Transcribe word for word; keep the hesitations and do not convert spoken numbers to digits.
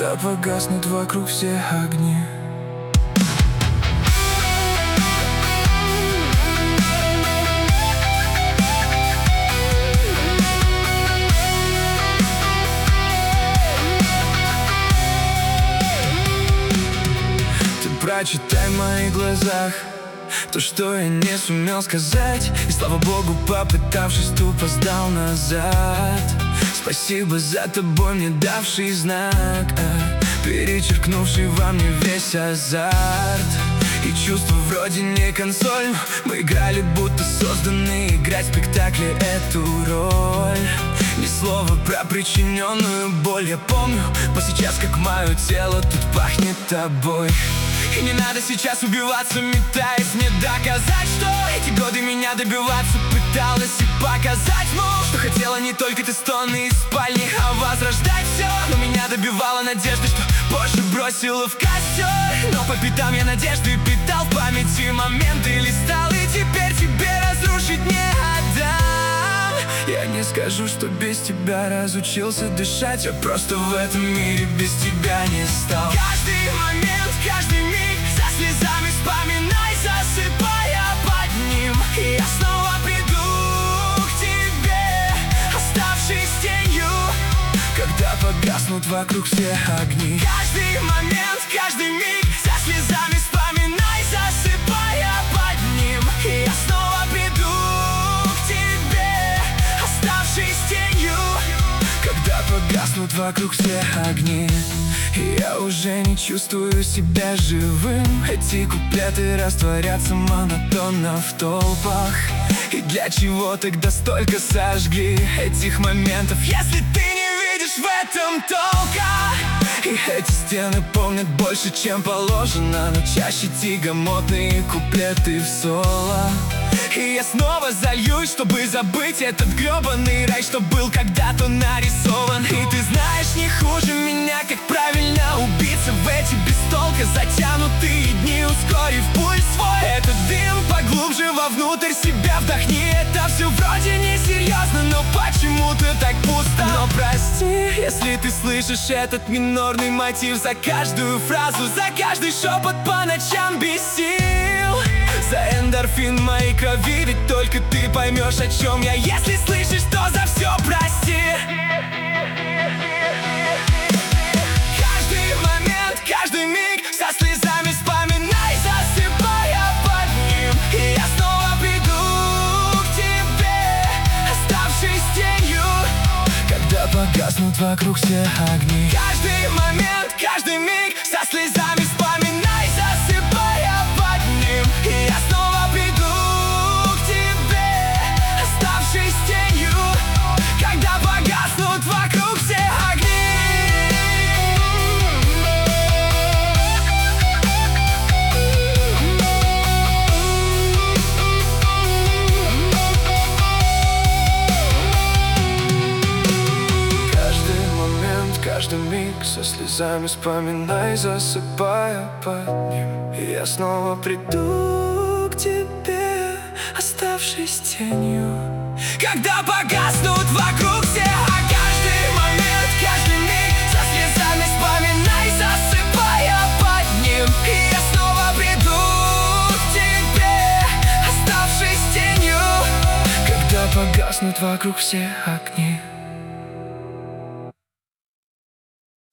когда погаснут вокруг все огни. Ты прочитай в моих глазах то, что я не сумел сказать, и слава богу, попытавшись, тупо сдал назад. Спасибо за тобой мне давший знак, а, перечеркнувший во мне весь азарт. И чувства вроде не консоль, мы играли, будто созданы играть в спектакле эту роль. Ни слова про причиненную боль. Я помню по сейчас, как мое тело тут пахнет тобой. И не надо сейчас убиваться, метаясь мне доказать, что эти годы меня добиваться пыталась и показать, ну, что хотела не только ты стоны из спальни, а возрождать все. Но меня добивала надежда, что позже бросила в костер. Но по пятам я надежды питал, в памяти моменты листал, и теперь тебе разрушить не отдам. Я не скажу, что без тебя разучился дышать, я просто в этом мире без тебя не стал. Каждый момент, каждый миг со слезами вспоминай, засыпая под ним. И я снова приду к тебе, оставшись тенью, когда погаснут вокруг все огни. Каждый момент, каждый миг со слезами вспоминай, засыпая под ним. И я снова приду к тебе, оставшись тенью, когда погаснут вокруг все огни. И я уже не чувствую себя живым. Эти куплеты растворятся монотонно в толпах. И для чего тогда столько сожгли этих моментов, если ты не видишь в этом толка? И эти стены помнят больше, чем положено, но чаще тягомотные куплеты в соло. И я снова зальюсь, чтобы забыть этот гребаный рай, что был когда-то нарисован. И ты знаешь, не хуже меня, как правильно убиться в эти без толка затянутые дни, ускорив пульс свой. Этот дым поглубже вовнутрь себя вдохни. Это все вроде несерьезно, но почему-то так пусто. Но прости, если ты слышишь этот минорный мотив за каждую фразу, за каждый шепот по ночам без сил. За эндорфин моей крови, ведь только ты поймешь, о чем я. Если слышишь, то за все прости. Каждый момент, каждый миг со слезами вспоминай, засыпая под ним. И я снова приду к тебе, оставшись тенью, когда погаснут вокруг все огни. Каждый момент, каждый миг со слезами вспоминай, засыпая под ним. И я снова приду к тебе, оставшись тенью, когда погаснут вокруг все огни. Каждый момент, каждый миг со слезами вспоминай, засыпая под ним. И я снова приду к тебе, оставшись тенью, когда погаснут вокруг все. А каждый момент, каждый миг со слезами вспоминай, засыпая под ним. И я снова приду к тебе, оставшись тенью, когда погаснут вокруг все огни.